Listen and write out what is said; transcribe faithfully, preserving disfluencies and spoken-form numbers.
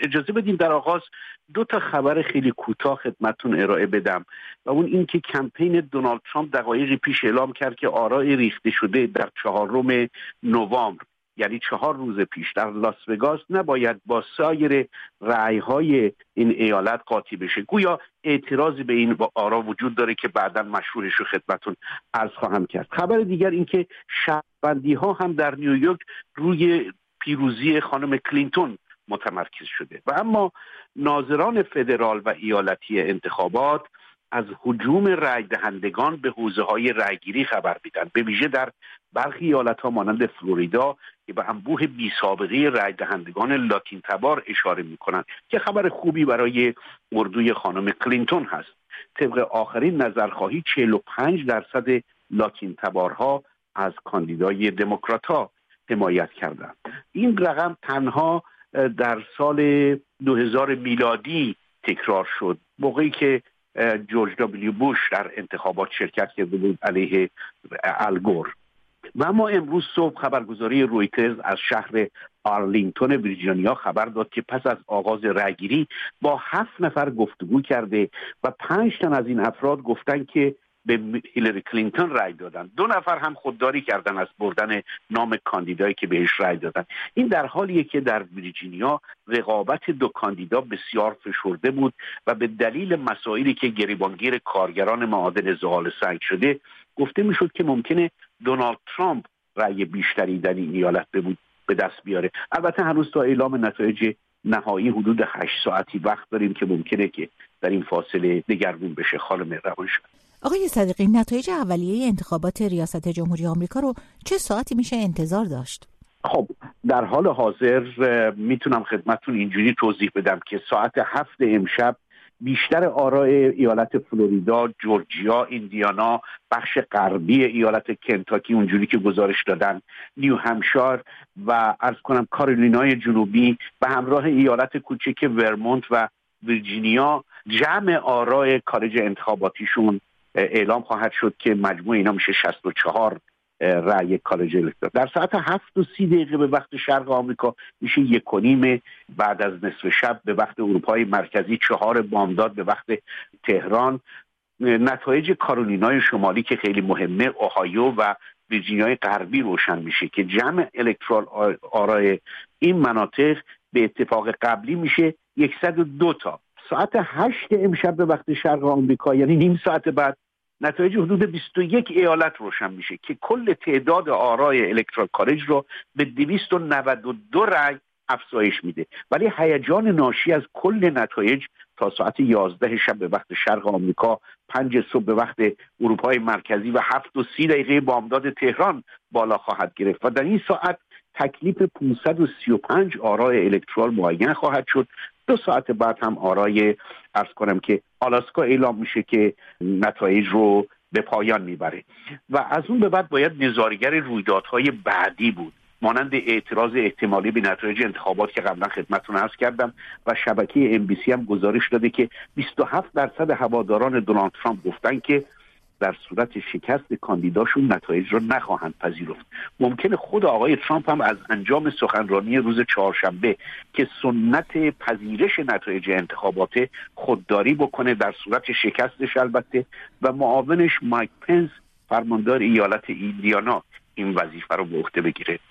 اجازه بدیم در آغاز دو تا خبر خیلی کوتاه خدمتتون ارائه بدم و اون این که کمپین دونالد ترامپ دقایقی پیش اعلام کرد که آراء ریخته شده در چهارم نوامبر، یعنی چهار روز پیش، در لاس وگاس نباید با سایر رأی‌های این ایالت قاطی بشه. گویا اعتراضی به این آرا وجود داره که بعداً مشروحش رو خدمتتون عرض خواهم کرد. خبر دیگر این که شهروندی‌ها هم در نیویورک روی پیروزی خانم کلینتون متمرکز شده و اما ناظران فدرال و ایالتی انتخابات از هجوم رای دهندگان به حوزه‌های رایگیری خبر میدن، به ویژه در برخی ایالت‌ها مانند فلوریدا که به انبوه بی سابقه رای دهندگان لاتین تبار اشاره می‌کنند که خبر خوبی برای اردوی خانم کلینتون هست. طبق آخرین نظرخواهی چهل و پنج درصد لاتین تبارها از کاندیدای دموکرات‌ها حمایت کردند. این رقم تنها در سال دو هزار میلادی تکرار شد، موقعی که جورج دبلیو بوش در انتخابات شرکت کرده بود علیه الگور. و اما امروز صبح خبرگزاری رویترز از شهر آرلینگتون ویرجینیا خبر داد که پس از آغاز رأیگیری با هفت نفر گفتگو کرده و پنج تن از این افراد گفتن که به هیلاری کلینتون رای دادن. دو نفر هم خودداری کردن از بردن نام کاندیدایی که بهش رای دادن. این در حالیه که در ویرجینیا رقابت دو کاندیدا بسیار فشرده بود و به دلیل مسائلی که گریبانگیر کارگران معادن زغال سنگ شده گفته میشد که ممکنه دونالد ترامپ رای بیشتری در این ایالت بود به دست بیاره. البته هنوز تا اعلام نتایج نهایی حدود هشت ساعتی وقت داریم که ممکنه که در این فاصله دگرگون بشه. خانم روانشناس آقای صدیقی، نتایج اولیه انتخابات ریاست جمهوری آمریکا رو چه ساعتی میشه انتظار داشت؟ خب در حال حاضر میتونم خدمتتون اینجوری توضیح بدم که ساعت هفت امشب بیشتر آراء ایالت فلوریدا، جورجیا، ایندیانا، بخش غربی ایالت کنتاکی اونجوری که گزارش دادن، نیو همشایر و عرض کنم کارولینای جنوبی به همراه ایالت کوچک ورمونت و ویرجینیا جمع آراء کالج انتخاباتیشون اعلام خواهد شد که مجموع اینا میشه شصت و چهار رأی کالج الکترال. در ساعت هفت و سی دقیقه به وقت شرق آمریکا میشه یک و نیم بعد از نصف شب به وقت اروپای مرکزی، چهار بامداد به وقت تهران، نتایج کارولینای شمالی که خیلی مهمه، اوهایو و ویرجینیای غربی روشن میشه که جمع الکترال آرای این مناطق به اتفاق قبلی میشه صد و دو تا. ساعت هشت امشب به وقت شرق آمریکا، یعنی نیم ساعت بعد، نتایج حدود بیست و یک ایالت روشن میشه که کل تعداد آرای الکترال کالج رو به دویست و نود و دو رأی افزایش میده. ولی هیجان ناشی از کل نتایج تا ساعت یازده شب به وقت شرق آمریکا، پنج صبح به وقت اروپای مرکزی و هفت و سی دقیقه بامداد تهران بالا خواهد گرفت و در این ساعت تکلیف پانصد و سی و پنج آرای الکترال معین خواهد شد. دو ساعت بعد هم آرای عرض کنم که آلاسکا اعلام میشه که نتایج رو به پایان میبره و از اون به بعد باید نظارگر رویدادهای بعدی بود، مانند اعتراض احتمالی به نتایج انتخابات که قبلا خدمتتون عرض کردم و شبکه ام بی سی هم گزارش داده که بیست و هفت درصد هواداران دونالد ترامپ گفتن که در صورت شکست کاندیداشون نتایج رو نخواهند پذیرفت. ممکنه خود آقای ترامپ هم از انجام سخنرانی روز چهارشنبه که سنت پذیرش نتایج انتخابات خودداری بکنه در صورت شکستش البته، و معاونش مایک پنس فرماندار ایالت ایندیانا این وظیفه رو به عهده بگیره.